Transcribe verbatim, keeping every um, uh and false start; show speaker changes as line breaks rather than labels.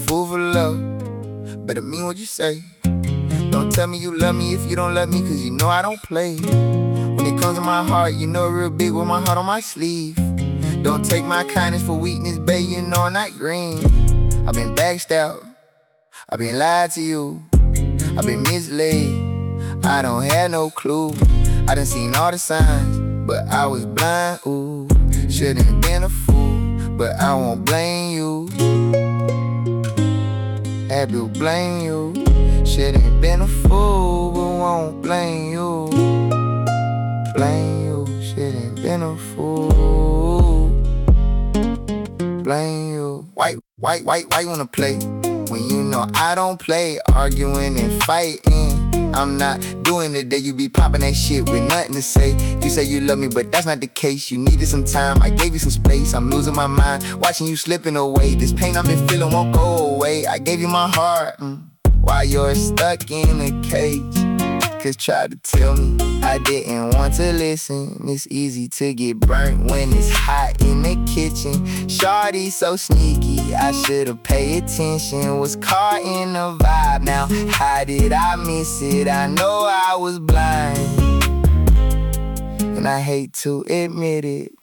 fool for love, better mean what you say. Don't tell me you love me if you don't love me, cause you know I don't play. When it comes to my heart, you know real big with my heart on my sleeve. Don't take my kindness for weakness, babe, you know I'm not green. I've been backstabbed, I've been lied to you, I've been misled, I don't have no clue. I done seen all the signs, but I was blind, ooh. Shouldn't been a fool, but I won't blame you. Had to blame you. Shouldn't been a fool, but won't blame you. Blame you. Shouldn't been a fool. Blame you. Why, why, why, why you wanna play when you know I don't play? Arguing and fighting, I'm not doing it. That you be popping that shit with nothing to say. You say you love me, but that's not the case. You needed some time, I gave you some space. I'm losing my mind, watching you slipping away. This pain I've been feeling won't go away. I gave you my heart, mm, while you're stuck in a cage. Cause try to tell me I didn't want to listen. It's easy to get burnt when it's hot in the kitchen. Shawty so sneaky, I should've paid attention. Was caught in the vibe, now how did I miss it? I know I was blind, and I hate to admit it.